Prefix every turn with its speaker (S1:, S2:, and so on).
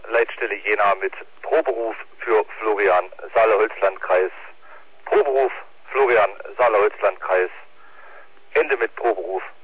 S1: Leitstelle Jena mit Proberuf für Florian, Saale-Holzlandkreis. Proberuf, Florian, Saale-Holzlandkreis. Ende mit Proberuf.